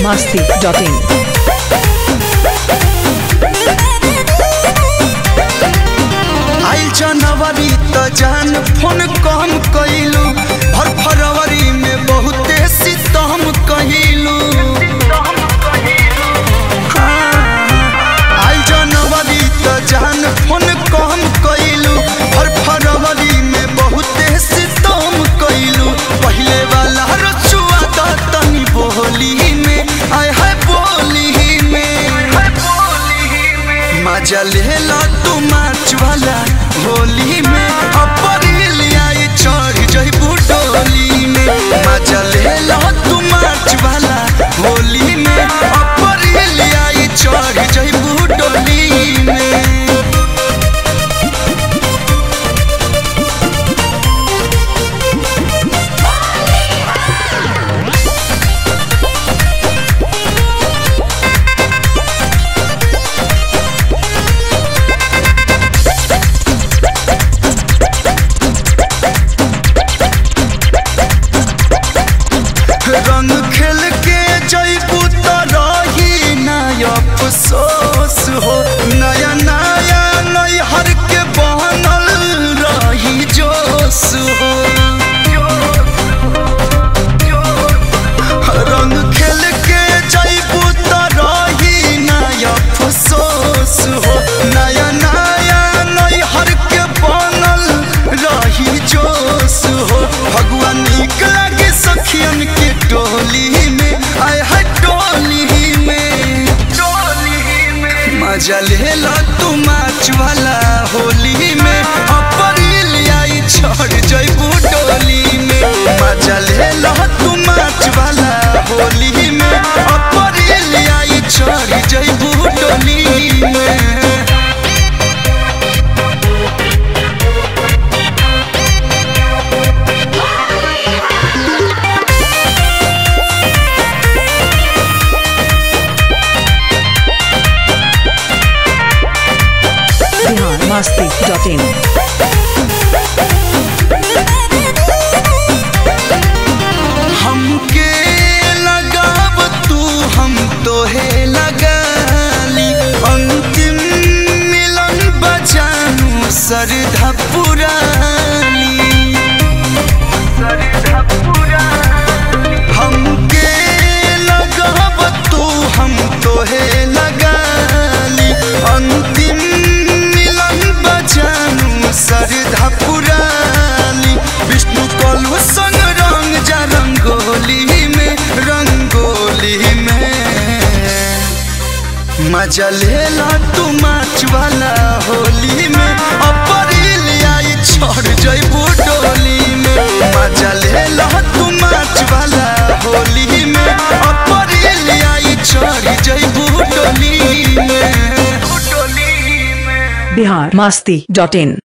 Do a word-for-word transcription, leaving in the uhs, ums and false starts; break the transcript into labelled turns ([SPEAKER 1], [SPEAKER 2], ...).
[SPEAKER 1] masti dot in.
[SPEAKER 2] आई जनवरी त जान फोन कम कइलू, हर फरवरी में बहुते सितम कइलू। आई जनवरी त जान फोन कम कइलू, हर फरवरी में बहुते सितम कइलू। पहले वाला रचुआ त तनी बोली में, आय है बोली में मजा लेला तू मार्च वाला होली में, अप्रैल आई चढ़ जइबू डोली में। मजा लेला तू मार्च वाला होली में, अप्रैल आई चढ़ जइबू डोली में। रंग खेल के जइबू त रही ना अफसोस हो, नया नया नैहर के बनल रही जोश हो। रंग खेल के जइबू त रही ना अफसोस हो, नया नया नैहर के बनल रही जोश हो। भगवान नीक लागे सखियन के टोली में, आय है टोली में मजा लेला तू मार्च वाला होली में, अप्रैल आई चढ़ जइबू डोली में। मजा लेला तू मार्च वाला होली में, अप्रैल आई चढ़ जइबू डोली में।
[SPEAKER 1] masti dot in.
[SPEAKER 2] हमके लगाव तू हम तोहे लगाली, अंतिम मिलन बजानू सरधा पुरानी। हमके लगाव तू हम तोहे लगाली, अंतिम जानू सरधा पुरानी। विष्णु कलु संग रंग जा रंगोली में, रंगोली में मजा लेला तू मार्च वाला होली में, अप्रैल आई चढ़ जइबू डोली में। मजा लेला तू मार्च वाला होली में, अप्रैल आई चढ़ जइबू डोली में।
[SPEAKER 1] Bihar masti dot in.